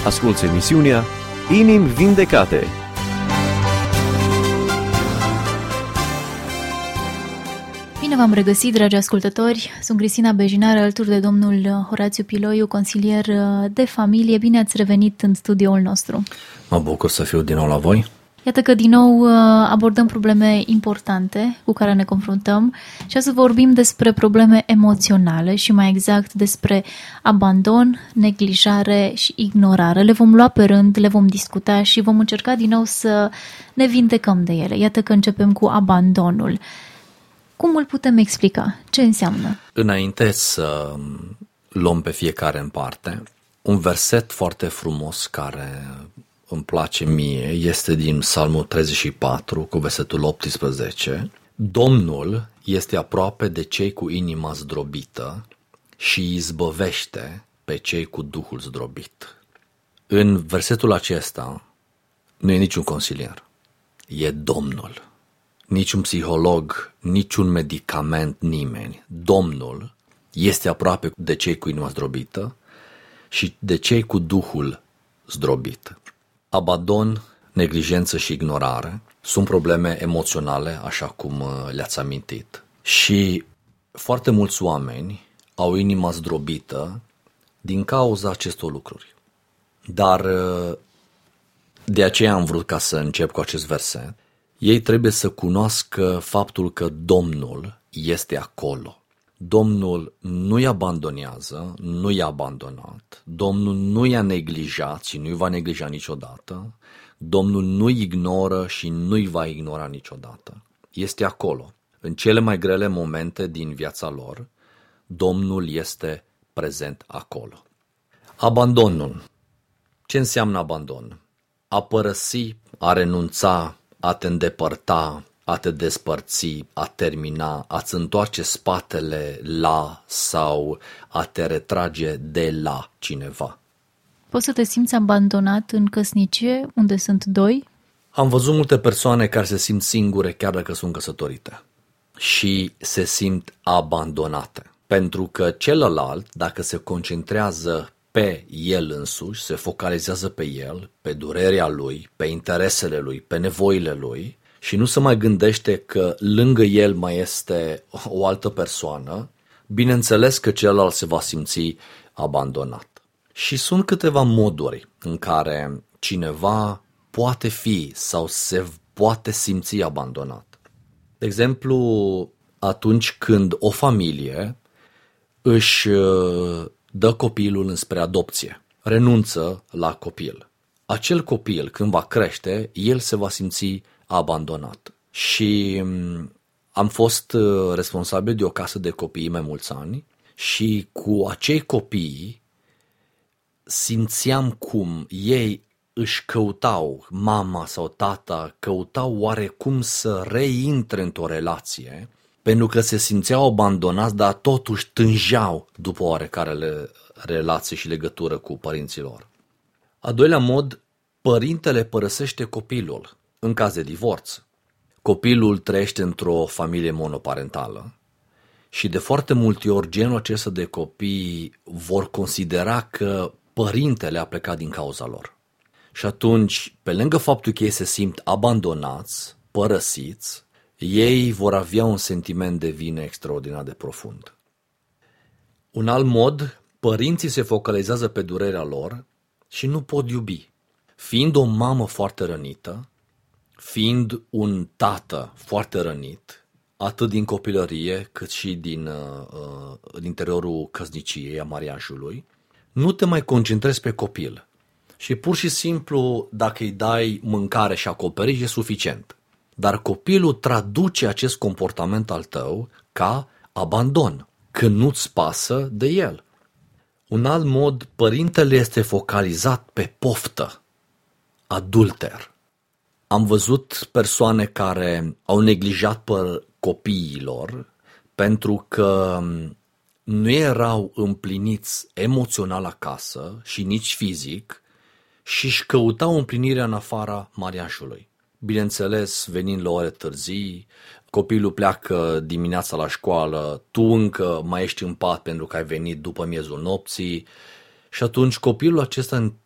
Asculți emisiunea Inimi Vindecate. Bine v-am regăsit, dragi ascultători! Sunt Cristina Bejinar, alături de domnul Horațiu Piloiu, consilier de familie. Bine ați revenit în studioul nostru! Mă bucur să fiu din nou la voi! Iată că din nou abordăm probleme importante cu care ne confruntăm și să vorbim despre probleme emoționale și mai exact despre abandon, neglijare și ignorare. Le vom lua pe rând, le vom discuta și vom încerca din nou să ne vindecăm de ele. Iată că începem cu abandonul. Cum îl putem explica? Ce înseamnă? Înainte să luăm pe fiecare în parte, un verset foarte frumos care îmi place mie este din Psalmul 34 cu versetul 18. Domnul este aproape de cei cu inima zdrobită și izbăvește pe cei cu duhul zdrobit. În versetul acesta nu e niciun consilier, e Domnul. Niciun psiholog, niciun medicament, nimeni. Domnul este aproape de cei cu inima zdrobită și de cei cu duhul zdrobit. Abandon, neglijență și ignorare sunt probleme emoționale, așa cum le-ați amintit. Și foarte mulți oameni au inima zdrobită din cauza acestor lucruri. Dar de aceea am vrut ca să încep cu acest verset. Ei trebuie să cunoască faptul că Domnul este acolo. Domnul nu i abandonează, nu i-a abandonat. Domnul nu i-a neglijat și nu-i va neglija niciodată. Domnul nu-i ignoră și nu-i va ignora niciodată. Este acolo. În cele mai grele momente din viața lor, Domnul este prezent acolo. Abandonul. Ce înseamnă abandon? A părăsi, a renunța, a te îndepărta, a te despărți, a termina, a-ți întoarce spatele la sau a te retrage de la cineva. Poți să te simți abandonat în căsnicie, unde sunt doi? Am văzut multe persoane care se simt singure chiar dacă sunt căsătorite și se simt abandonate. Pentru că celălalt, dacă se concentrează pe el însuși, se focalizează pe el, pe durerea lui, pe interesele lui, pe nevoile lui și nu se mai gândește că lângă el mai este o altă persoană, bineînțeles că celălalt se va simți abandonat. Și sunt câteva moduri în care cineva poate fi sau se poate simți abandonat. De exemplu, atunci când o familie își dă copilul înspre adopție, renunță la copil. Acel copil, când va crește, el se va simți abandonat. Și am fost responsabil de o casă de copii mai mulți ani și cu acei copii simțeam cum ei își căutau, mama sau tata, căutau oarecum să reintre într-o relație, pentru că se simțeau abandonați, dar totuși tângeau după oarecare relație și legătură cu părinții lor. A doilea mod, părintele părăsește copilul în caz de divorț. Copilul trăiește într-o familie monoparentală și de foarte multe ori genul acesta de copii vor considera că părintele a plecat din cauza lor. Și atunci, pe lângă faptul că ei se simt abandonați, părăsiți, ei vor avea un sentiment de vină extraordinar de profund. Un alt mod, părinții se focalizează pe durerea lor și nu pot iubi. Fiind o mamă foarte rănită, fiind un tată foarte rănit, atât din copilărie cât și din interiorul căsniciei, a mariajului, nu te mai concentrezi pe copil. Și pur și simplu, dacă îi dai mâncare și acoperiș, e suficient. Dar copilul traduce acest comportament al tău ca abandon, că nu-ți pasă de el. Un alt mod, părintele este focalizat pe poftă, adulter. Am văzut persoane care au neglijat pe copiilor pentru că nu erau împliniți emoțional acasă și nici fizic și își căutau împlinirea în afara mariajului. Bineînțeles, venind la ore târzii, copilul pleacă dimineața la școală, tu încă mai ești în pat pentru că ai venit după miezul nopții și atunci copilul acesta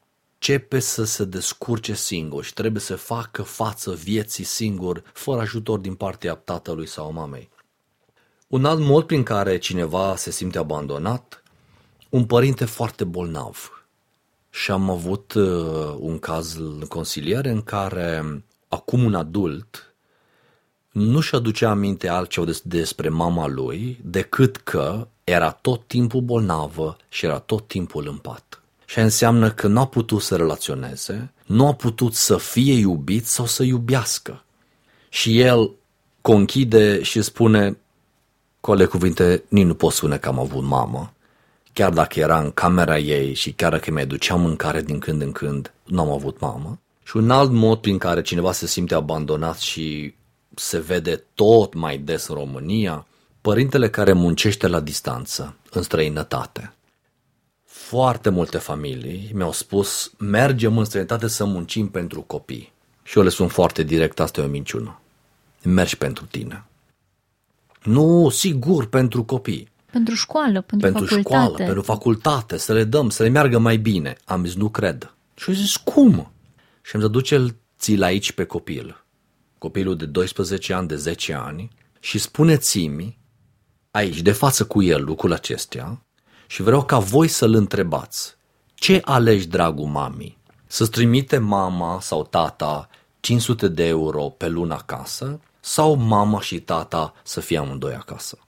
începe să se descurce singur și trebuie să facă față vieții singur, fără ajutor din partea tatălui sau mamei. Un alt mod prin care cineva se simte abandonat, un părinte foarte bolnav. Și am avut un caz în consiliere în care acum un adult nu-și aducea aminte altceva despre mama lui decât că era tot timpul bolnavă și era tot timpul în pat. Și înseamnă că nu a putut să relaționeze, nu a putut să fie iubit sau să iubească. Și el conchide și spune, cu alte cuvinte, nici nu pot spune că am avut mamă. Chiar dacă era în camera ei și chiar dacă mi-ai ducea mâncare din când în când, nu am avut mamă. Și un alt mod prin care cineva se simte abandonat și se vede tot mai des în România, părintele care muncește la distanță, în străinătate. Foarte multe familii mi-au spus, mergem în străinătate să muncim pentru copii. Și eu le spun foarte direct, asta e o minciună. Mergi pentru tine. Nu, sigur, pentru copii. Pentru școală, pentru facultate. Școală, pentru facultate, să le dăm, să le meargă mai bine. Am zis, nu cred. Și eu zis, cum? Și am zis, duceți-l aici pe copil. Copilul de 12 ani, de 10 ani și spuneți-mi aici, de față cu el, lucrul acestea și vreau ca voi să-l întrebați. Ce alegi, dragul mami? Să-ți trimite mama sau tata 500 de euro pe lună acasă sau mama și tata să fie amândoi acasă?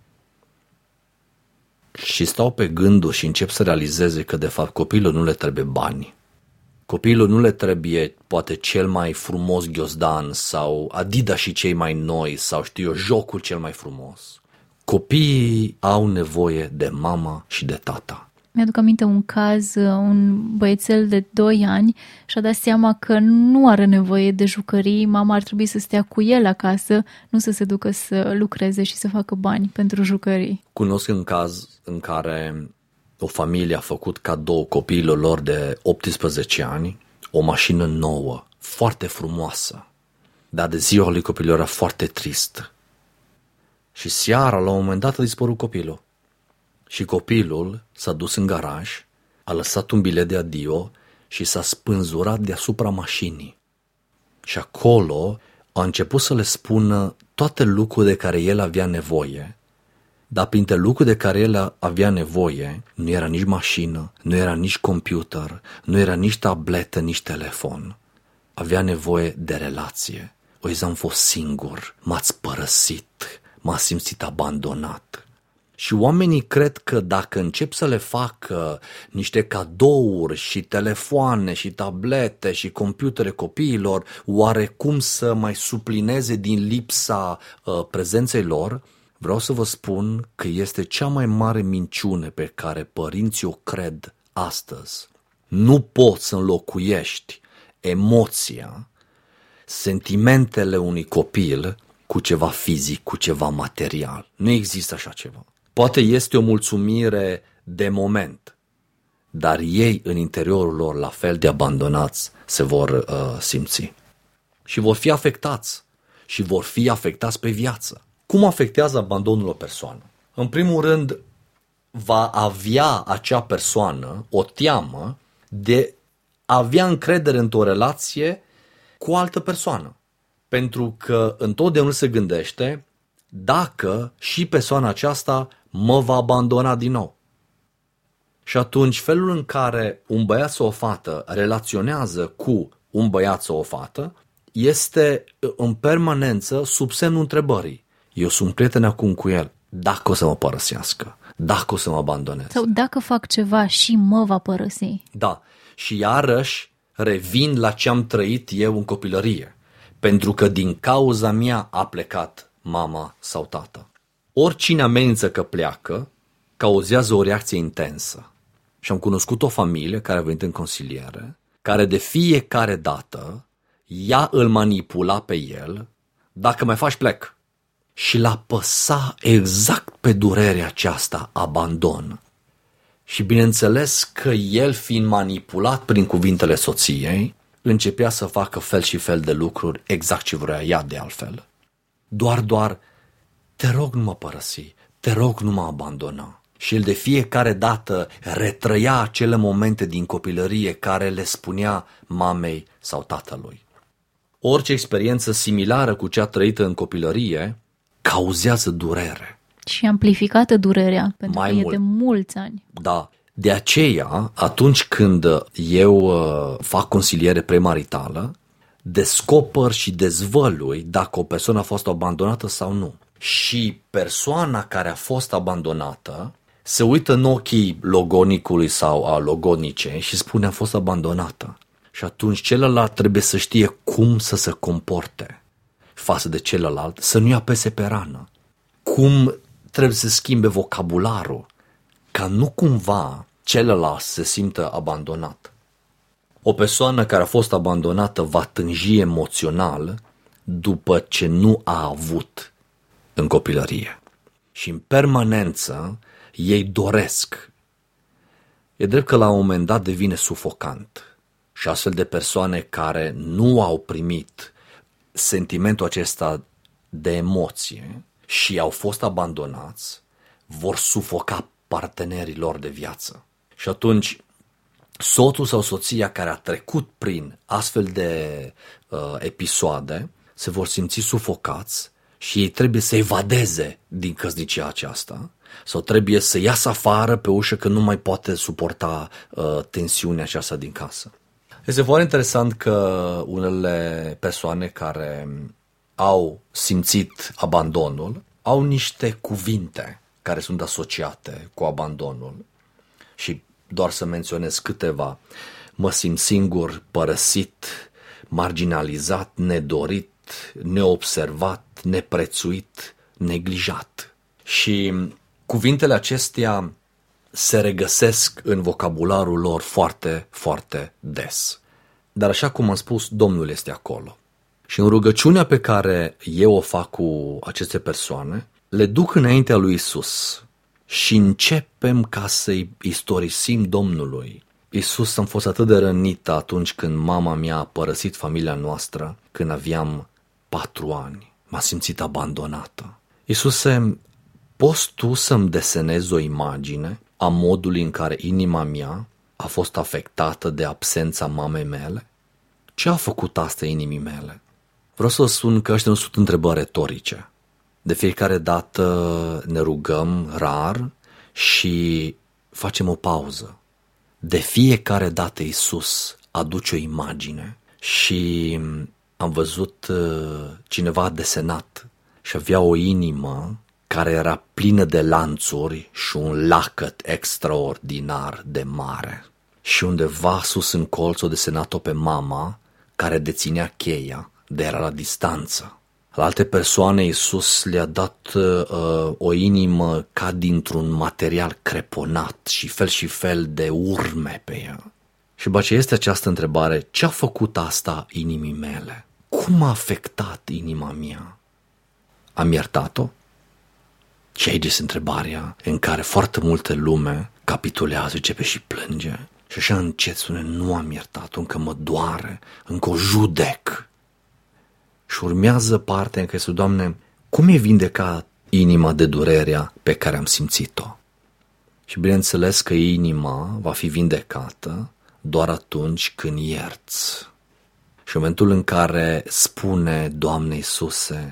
Și stau pe gânduri și încep să realizeze că de fapt copilul nu le trebuie bani. Copilul nu le trebuie poate cel mai frumos ghiozdan sau Adidas și cei mai noi sau știu eu, jocul cel mai frumos. Copiii au nevoie de mama și de tata. Mi-aduc aminte un caz, un băiețel de 2 ani și-a dat seama că nu are nevoie de jucării, mama ar trebui să stea cu el acasă, nu să se ducă să lucreze și să facă bani pentru jucării. Cunosc un caz în care o familie a făcut cadou copiilor lor de 18 ani o mașină nouă, foarte frumoasă, dar de ziua lui copilul era foarte trist. Și seara, la un moment dat, a dispărut copilul. Și copilul s-a dus în garaj, a lăsat un bilet de adio și s-a spânzurat deasupra mașinii. Și acolo a început să le spună toate lucrurile de care el avea nevoie, dar printre lucrurile de care el avea nevoie nu era nici mașină, nu era nici computer, nu era nici tabletă, nici telefon. Avea nevoie de relație. O zi am fost singur, m-ați părăsit, m-a simțit abandonat. Și oamenii cred că dacă încep să le facă niște cadouri și telefoane și tablete și computere copiilor, oarecum să mai suplineze din lipsa prezenței lor, vreau să vă spun că este cea mai mare minciună pe care părinții o cred astăzi. Nu poți să înlocuiești emoția, sentimentele unui copil cu ceva fizic, cu ceva material. Nu există așa ceva. Poate este o mulțumire de moment, dar ei în interiorul lor, la fel de abandonați, se vor simți. Și vor fi afectați. Și vor fi afectați pe viață. Cum afectează abandonul o persoană? În primul rând, va avea acea persoană o teamă de a avea încredere într-o relație cu o altă persoană. Pentru că întotdeauna se gândește dacă și persoana aceasta mă va abandona din nou. Și atunci felul în care un băiat sau o fată relaționează cu un băiat sau o fată este în permanență sub semnul întrebării. Eu sunt prieten acum cu el, dacă o să mă părăsească, dacă o să mă abandoneze. Sau dacă fac ceva și mă va părăsi. Da, și iarăși revin la ce am trăit eu în copilărie. Pentru că din cauza mea a plecat mama sau tata. Oricine amenință că pleacă, cauzează o reacție intensă. Și am cunoscut o familie care a venit în consiliere, care de fiecare dată ea îl manipula pe el, dacă mai faci plec. Și l-a păsa exact pe durerea aceasta, abandon. Și bineînțeles că el, fiind manipulat prin cuvintele soției, începea să facă fel și fel de lucruri exact ce vrea ea de altfel. Doar, te rog nu mă părăsi, te rog nu mă abandona. Și el de fiecare dată retrăia acele momente din copilărie care le spunea mamei sau tatălui. Orice experiență similară cu cea trăită în copilărie cauzează durere. Și amplificată durerea, pentru Mai că e mult. de mulți ani. Da. De aceea, atunci când eu fac consiliere premaritală, descoper și dezvălui dacă o persoană a fost abandonată sau nu. Și persoana care a fost abandonată se uită în ochii logonicului sau a logonicei și spune am fost abandonată. Și atunci celălalt trebuie să știe cum să se comporte față de celălalt, să nu-i apese pe rană. Cum trebuie să schimbe vocabularul, ca nu cumva celălalt să se simtă abandonat. O persoană care a fost abandonată va tânji emoțional după ce nu a avut în copilărie. Și în permanență ei doresc. E drept că la un moment dat devine sufocant. Și astfel de persoane care nu au primit sentimentul acesta de emoție și au fost abandonați, vor sufoca partenerii lor de viață. Și atunci, soțul sau soția care a trecut prin astfel de episoade se vor simți sufocați și ei trebuie să evadeze din căsnicia aceasta sau trebuie să iasă afară pe ușă că nu mai poate suporta tensiunea aceasta din casă. Este foarte interesant că unele persoane care au simțit abandonul au niște cuvinte care sunt asociate cu abandonul și doar să menționez câteva. Mă simt singur, părăsit, marginalizat, nedorit, neobservat, neprețuit, neglijat. Și cuvintele acestea se regăsesc în vocabularul lor foarte, foarte des. Dar așa cum am spus, Domnul este acolo. Și în rugăciunea pe care eu o fac cu aceste persoane, le duc înaintea lui Isus și începem ca să-i istorisim Domnului. Isus, am fost atât de rănită atunci când mama mea a părăsit familia noastră, când aveam 4 ani. M-a simțit abandonată. Iisuse, poți tu să-mi desenezi o imagine a modului în care inima mea a fost afectată de absența mamei mele? Ce a făcut asta inimii mele? Vreau să spun că ăștia nu sunt întrebări retorice. De fiecare dată ne rugăm rar și facem o pauză. De fiecare dată Iisus aduce o imagine și am văzut cineva desenat și avea o inimă care era plină de lanțuri și un lacăt extraordinar de mare. Și undeva sus în colț o desenat-o pe mama care deținea cheia, de era la distanță. La alte persoane Iisus le-a dat o inimă ca dintr-un material creponat și fel de urme pe ea. Și după aceea este această întrebare, ce a făcut asta inimii mele? Cum a afectat inima mea? Am iertat-o? Și aici este întrebarea în care foarte multă lume capitulează, începe și plânge. Și așa încet spune, nu am iertat-o, încă mă doare, încă o judec. Și urmează partea în care spune, Doamne, cum e vindecat inima de durerea pe care am simțit-o? Și bineînțeles că inima va fi vindecată doar atunci când ierți. Și în momentul în care spune, Doamne Iisuse,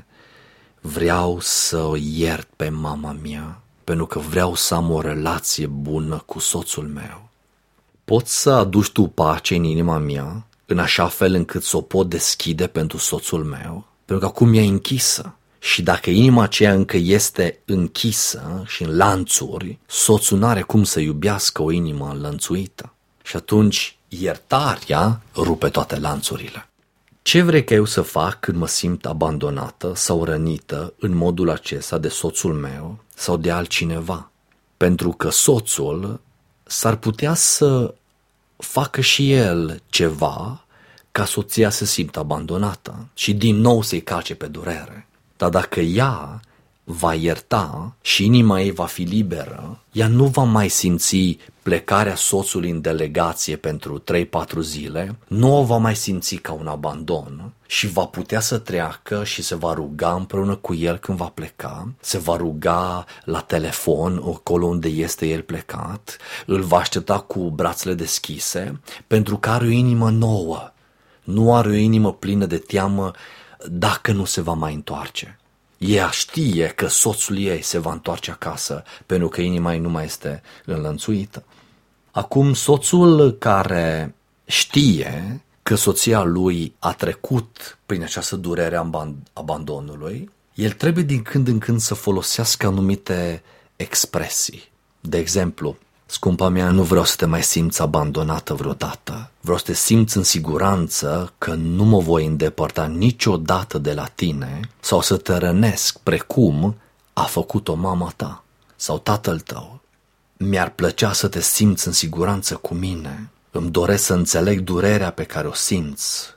vreau să o iert pe mama mea, pentru că vreau să am o relație bună cu soțul meu. Poți să aduci tu pace în inima mea, în așa fel încât să o pot deschide pentru soțul meu, pentru că acum e închisă. Și dacă inima aceea încă este închisă și în lanțuri, soțul n-are cum să iubească o inimă înlănțuită. Și atunci iertarea rupe toate lanțurile. Ce vrei ca eu să fac când mă simt abandonată sau rănită în modul acesta de soțul meu sau de altcineva? Pentru că soțul s-ar putea să facă și el ceva ca soția să se simtă abandonată și din nou să-i calce pe durere. Dar dacă ea va ierta și inima ei va fi liberă, ea nu va mai simți plecarea soțului în delegație pentru 3-4 zile, nu o va mai simți ca un abandon și va putea să treacă și se va ruga împreună cu el când va pleca, se va ruga la telefon acolo unde este el plecat, îl va aștepta cu brațele deschise pentru că are o inimă nouă, nu are o inimă plină de teamă dacă nu se va mai întoarce. Ea știe că soțul ei se va întoarce acasă pentru că inima ei nu mai este înlănțuită. Acum, soțul care știe că soția lui a trecut prin această durere a abandonului, el trebuie din când în când să folosească anumite expresii. De exemplu, scumpa mea, nu vreau să te mai simți abandonată vreodată. Vreau să te simți în siguranță că nu mă voi îndepărta niciodată de la tine sau să te rănesc precum a făcut-o mama ta sau tatăl tău. Mi-ar plăcea să te simți în siguranță cu mine. Îmi doresc să înțeleg durerea pe care o simți.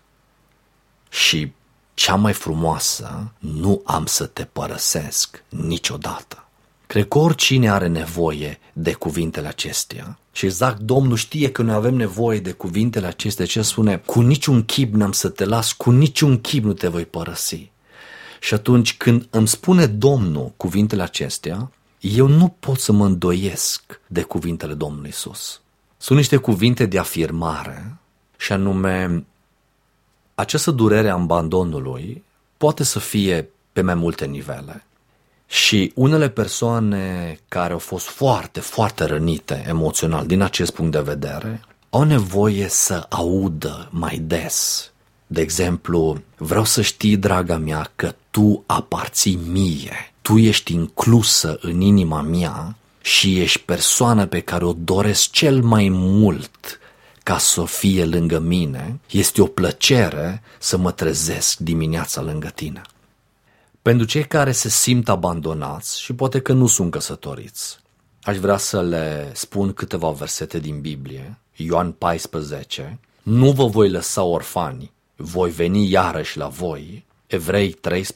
Și cea mai frumoasă, nu am să te părăsesc niciodată. Cred că oricine are nevoie de cuvintele acestea. Și exact Domnul știe că noi avem nevoie de cuvintele acestea. Ce spune? Cu niciun chip n-am să te las, cu niciun chip nu te voi părăsi. Și atunci când îmi spune Domnul cuvintele acestea, eu nu pot să mă îndoiesc de cuvintele Domnului Iisus. Sunt niște cuvinte de afirmare și anume, această durere a abandonului poate să fie pe mai multe nivele. Și unele persoane care au fost foarte, foarte rănite emoțional din acest punct de vedere, au nevoie să audă mai des. De exemplu, vreau să știi, draga mea, că tu aparții mie, tu ești inclusă în inima mea și ești persoana pe care o doresc cel mai mult ca să fie lângă mine. Este o plăcere să mă trezesc dimineața lângă tine. Pentru cei care se simt abandonați și poate că nu sunt căsătoriți, aș vrea să le spun câteva versete din Biblie. Ioan 14, nu vă voi lăsa orfani, voi veni iarăși la voi. Evrei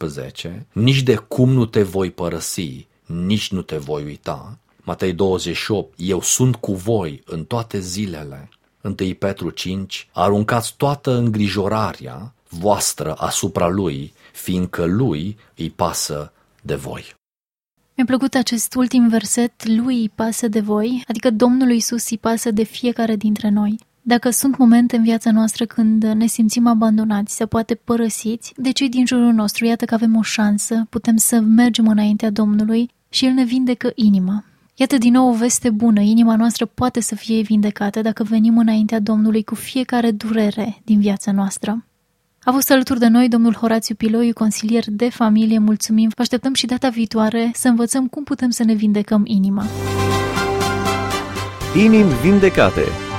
13, nici de cum nu te voi părăsi, nici nu te voi uita. Matei 28, eu sunt cu voi în toate zilele. 1 Petru 5, aruncați toată îngrijorarea voastră asupra lui, fiindcă lui îi pasă de voi. Mi-a plăcut acest ultim verset, lui îi pasă de voi, adică Domnului Iisus îi pasă de fiecare dintre noi. Dacă sunt momente în viața noastră când ne simțim abandonați, se poate părăsiți de cei din jurul nostru, iată că avem o șansă, putem să mergem înaintea Domnului și El ne vindecă inima. Iată din nou o veste bună, inima noastră poate să fie vindecată dacă venim înaintea Domnului cu fiecare durere din viața noastră. A fost alături de noi domnul Horațiu Piloiu, consilier de familie, mulțumim, vă așteptăm și data viitoare să învățăm cum putem să ne vindecăm inima. Inimi vindecate.